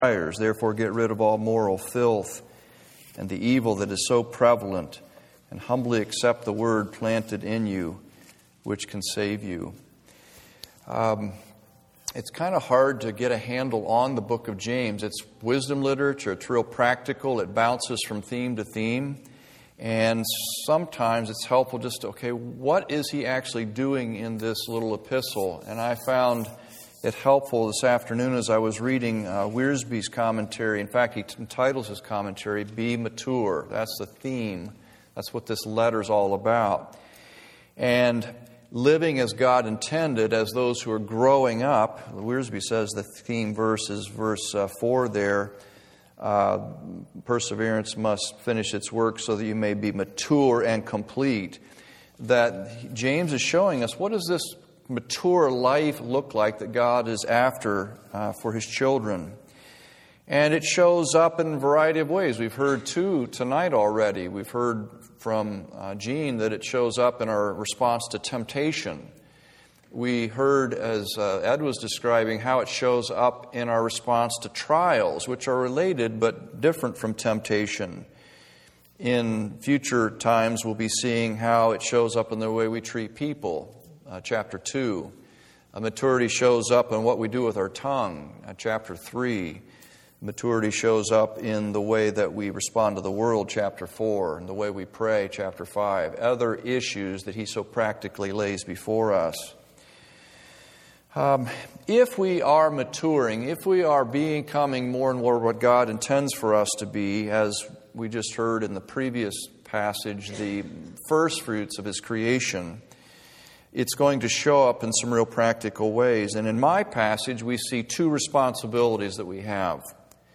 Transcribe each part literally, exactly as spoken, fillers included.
desires. Therefore get rid of all moral filth and the evil that is so prevalent, and humbly accept the word planted in you, which can save you. Um, it's kind of hard to get a handle on the book of James. It's wisdom literature. It's real practical. It bounces from theme to theme. And sometimes it's helpful just to, okay, what is he actually doing in this little epistle? And I found it helpful this afternoon as I was reading uh, Wiersbe's commentary. In fact, he entitles his commentary, Be Mature. That's the theme. That's what this letter's all about. And living as God intended, as those who are growing up, Wiersbe says the theme verse is verse uh, four there, uh, perseverance must finish its work so that you may be mature and complete. That James is showing us, what does this mature life look like that God is after uh, for His children? And it shows up in a variety of ways. We've heard two tonight already. We've heard from uh, Gene that it shows up in our response to temptation. We heard, as uh, Ed was describing, how it shows up in our response to trials, which are related but different from temptation. In future times, we'll be seeing how it shows up in the way we treat people. Uh, chapter two. Uh, maturity shows up in what we do with our tongue. Uh, chapter three. Maturity shows up in the way that we respond to the world. Chapter four. And the way we pray. Chapter five. Other issues that he so practically lays before us. Um, if we are maturing, if we are becoming more and more what God intends for us to be, as we just heard in the previous passage, the first fruits of His creation, it's going to show up in some real practical ways. And in my passage, we see two responsibilities that we have.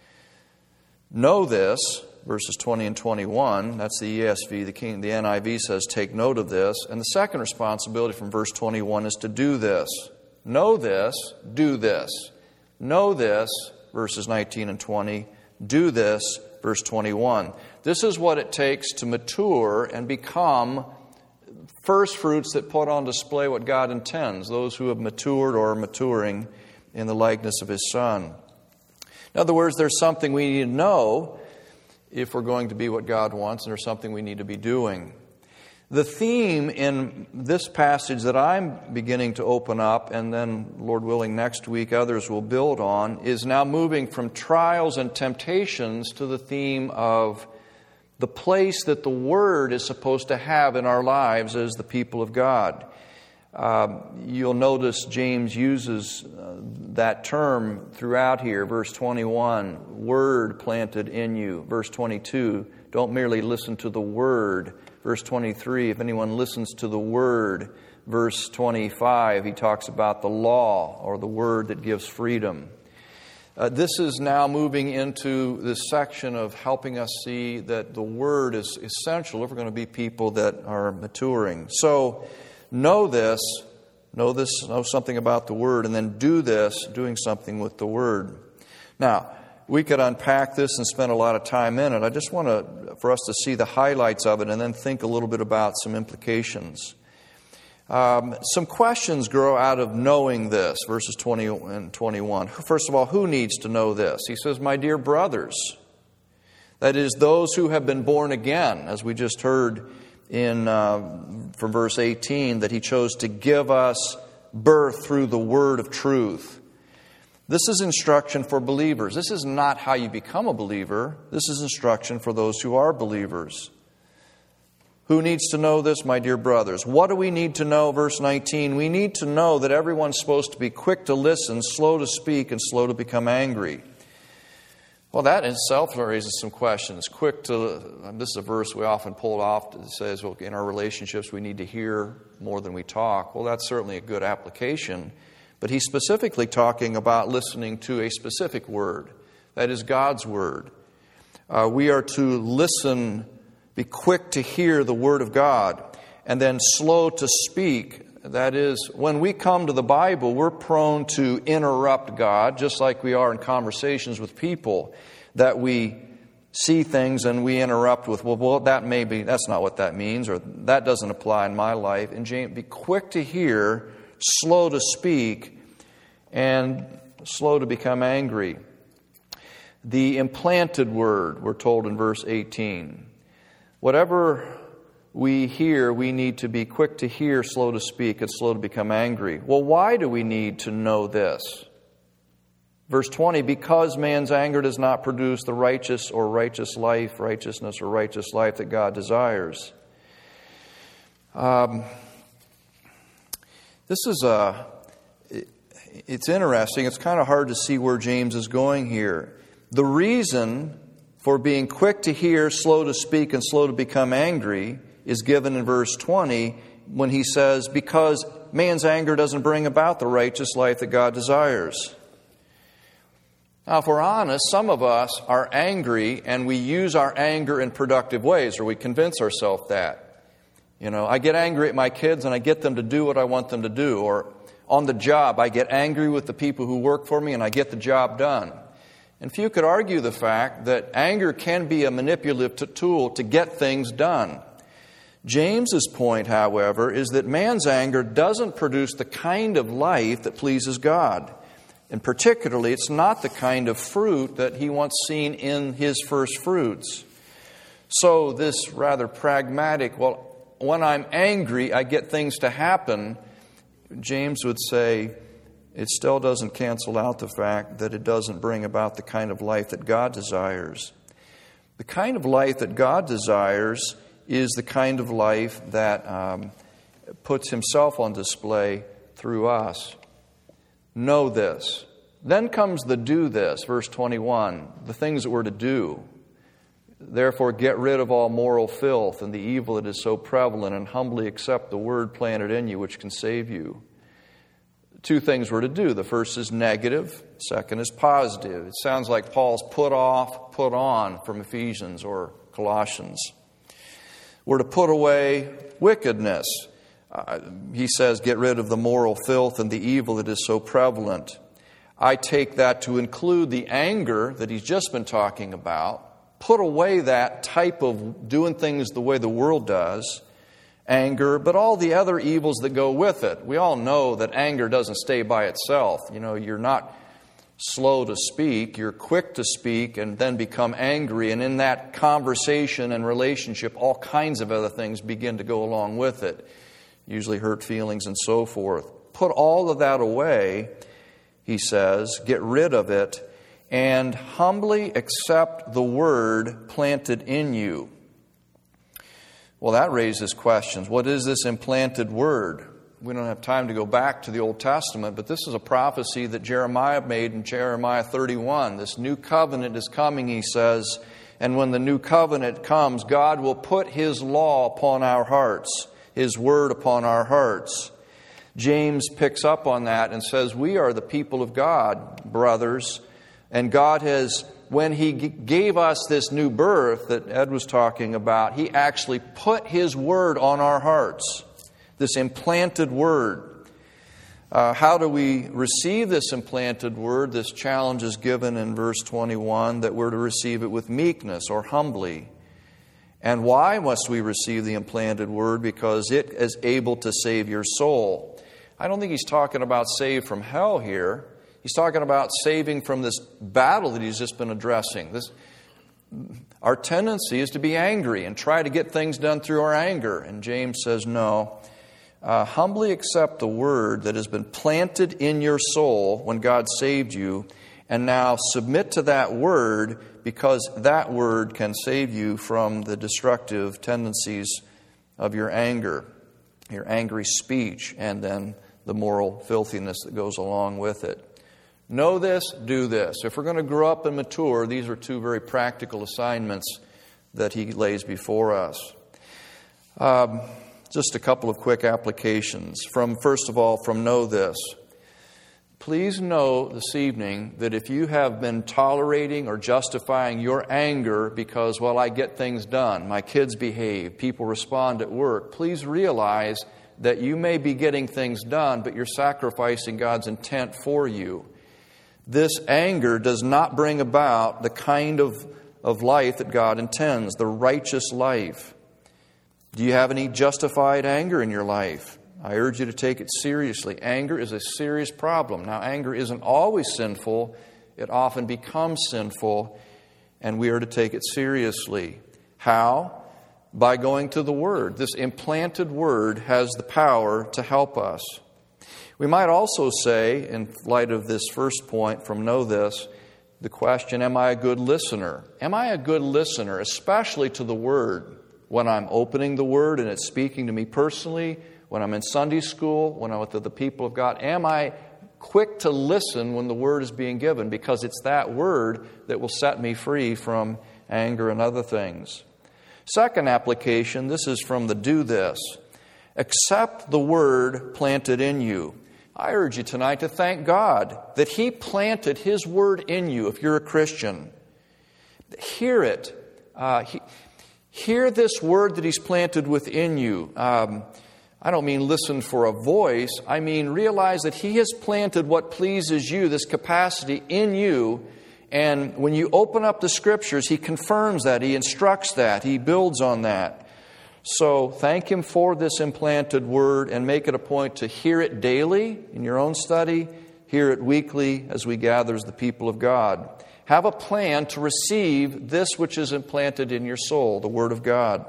Know this, verses twenty and twenty-one. That's the E S V. The King, the N I V says, take note of this. And the second responsibility from verse twenty-one is to do this. Know this, do this. Know this, verses nineteen and twenty. Do this, verse twenty-one. This is what it takes to mature and become first fruits that put on display what God intends, those who have matured or are maturing in the likeness of His Son. In other words, there's something we need to know if we're going to be what God wants, and there's something we need to be doing. The theme in this passage that I'm beginning to open up, and then, Lord willing, next week others will build on, is now moving from trials and temptations to the theme of the place that the Word is supposed to have in our lives as the people of God. Uh, you'll notice James uses uh, that term throughout here. Verse twenty-one, Word planted in you. Verse twenty-two, don't merely listen to the Word. Verse twenty-three, if anyone listens to the Word. Verse twenty-five, he talks about the law, or the Word that gives freedom. Uh, this is now moving into this section of helping us see that the Word is essential if we're going to be people that are maturing. So, know this, know this, know something about the Word, and then do this, doing something with the Word. Now, we could unpack this and spend a lot of time in it. I just want to, for us to see the highlights of it and then think a little bit about some implications. Um, some questions grow out of knowing this, verses twenty and twenty-one. First of all, who needs to know this? He says, my dear brothers. That is, those who have been born again, as we just heard in uh, from verse eighteen, that He chose to give us birth through the word of truth. This is instruction for believers. This is not how you become a believer. This is instruction for those who are believers. Who needs to know this, my dear brothers? What do we need to know? Verse nineteen, we need to know that everyone's supposed to be quick to listen, slow to speak, and slow to become angry. Well, that in itself raises some questions. Quick to, this is a verse we often pull off that says, well, in our relationships we need to hear more than we talk. Well, that's certainly a good application. But he's specifically talking about listening to a specific word. That is God's word. Uh, we are to listen, be quick to hear the word of God, and then slow to speak. That is, when we come to the Bible, we're prone to interrupt God, just like we are in conversations with people, that we see things and we interrupt with, well, well that may be, that's not what that means, or that doesn't apply in my life. And James, be quick to hear, slow to speak, and slow to become angry. The implanted word, we're told in verse eighteen. Whatever we hear, we need to be quick to hear, slow to speak, and slow to become angry. Well, why do we need to know this? Verse twenty, because man's anger does not produce the righteous or righteous life, righteousness or righteous life that God desires. Um, this is a, it's interesting. It's kind of hard to see where James is going here. The reason for being quick to hear, slow to speak, and slow to become angry is given in verse twenty when he says, because man's anger doesn't bring about the righteous life that God desires. Now, if we're honest, some of us are angry and we use our anger in productive ways, or we convince ourselves that. You know, I get angry at my kids and I get them to do what I want them to do. Or on the job, I get angry with the people who work for me and I get the job done. And few could argue the fact that anger can be a manipulative tool to get things done. James's point, however, is that man's anger doesn't produce the kind of life that pleases God. And particularly, it's not the kind of fruit that he wants seen in his first fruits. So this rather pragmatic, well, when I'm angry, I get things to happen, James would say, it still doesn't cancel out the fact that it doesn't bring about the kind of life that God desires. The kind of life that God desires is the kind of life that um, puts himself on display through us. Know this. Then comes the do this, verse twenty-one, the things that we're to do. Therefore get rid of all moral filth and the evil that is so prevalent, and humbly accept the word planted in you which can save you. Two things we're to do. The first is negative, second is positive. It sounds like Paul's put off, put on from Ephesians or Colossians. We're to put away wickedness. Uh, he says, get rid of the moral filth and the evil that is so prevalent. I take that to include the anger that he's just been talking about. Put away that type of doing things the way the world does. Anger, but all the other evils that go with it. We all know that anger doesn't stay by itself. You know, you're not slow to speak, you're quick to speak and then become angry. And in that conversation and relationship, all kinds of other things begin to go along with it. Usually hurt feelings and so forth. Put all of that away, he says, get rid of it, and humbly accept the word planted in you. Well, that raises questions. What is this implanted word? We don't have time to go back to the Old Testament, but this is a prophecy that Jeremiah made in Jeremiah thirty-one. This new covenant is coming, he says, and when the new covenant comes, God will put His law upon our hearts, His word upon our hearts. James picks up on that and says, we are the people of God, brothers, and God has, when He g- gave us this new birth that Ed was talking about, He actually put His word on our hearts, this implanted word. Uh, how do we receive this implanted word? This challenge is given in verse twenty-one, that we're to receive it with meekness or humbly. And why must we receive the implanted word? Because it is able to save your soul. I don't think he's talking about saved from hell here. He's talking about saving from this battle that he's just been addressing. This, our tendency is to be angry and try to get things done through our anger. And James says, no. Uh, humbly accept the word that has been planted in your soul when God saved you, and now submit to that word, because that word can save you from the destructive tendencies of your anger, your angry speech, and then the moral filthiness that goes along with it. Know this, do this. If we're going to grow up and mature, these are two very practical assignments that he lays before us. Um, just a couple of quick applications. From first of all, from Know This. Please know this evening that if you have been tolerating or justifying your anger because, well, I get things done, my kids behave, people respond at work, please realize that you may be getting things done, but you're sacrificing God's intent for you. This anger does not bring about the kind of, of life that God intends, the righteous life. Do you have any justified anger in your life? I urge you to take it seriously. Anger is a serious problem. Now, anger isn't always sinful. it often becomes sinful, and we are to take it seriously. How? By going to the Word. This implanted Word has the power to help us. We might also say, in light of this first point from Know This, the question, am I a good listener? Am I a good listener, especially to the Word? When I'm opening the Word and it's speaking to me personally, when I'm in Sunday school, when I'm with the people of God, am I quick to listen when the Word is being given? Because it's that Word that will set me free from anger and other things. Second application, this is from the Do This. Accept the Word planted in you. I urge you tonight to thank God that He planted His Word in you if you're a Christian. Hear it. Uh, he, hear this Word that He's planted within you. Um, I don't mean listen for a voice. I mean realize that He has planted what pleases you, this capacity in you. And when you open up the Scriptures, He confirms that. He instructs that. He builds on that. So thank Him for this implanted Word and make it a point to hear it daily in your own study, hear it weekly as we gather as the people of God. Have a plan to receive this which is implanted in your soul, the Word of God.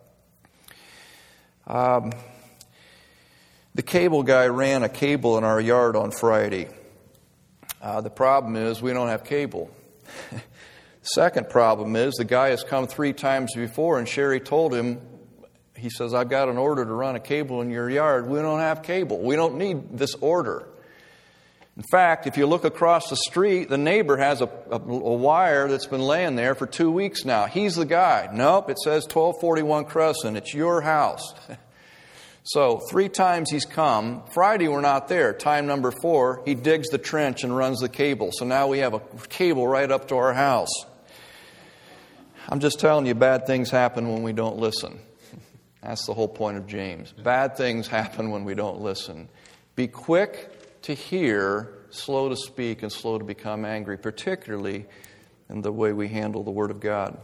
Um, the cable guy ran a cable in our yard on Friday. Uh, the problem is we don't have cable. Second problem is the guy has come three times before, and Sherry told him, he says, I've got an order to run a cable in your yard. We don't have cable. We don't need this order. In fact, if you look across the street, the neighbor has a, a, a wire that's been laying there for two weeks now. He's the guy. Nope, it says twelve forty-one Crescent. It's your house. So three times he's come. Friday we're not there. Time number four, he digs the trench and runs the cable. So now we have a cable right up to our house. I'm just telling you, bad things happen when we don't listen. That's the whole point of James. Bad things happen when we don't listen. Be quick to hear, slow to speak, and slow to become angry, particularly in the way we handle the Word of God.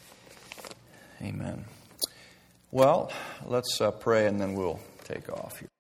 Amen. Well, let's uh, pray and then we'll take off here.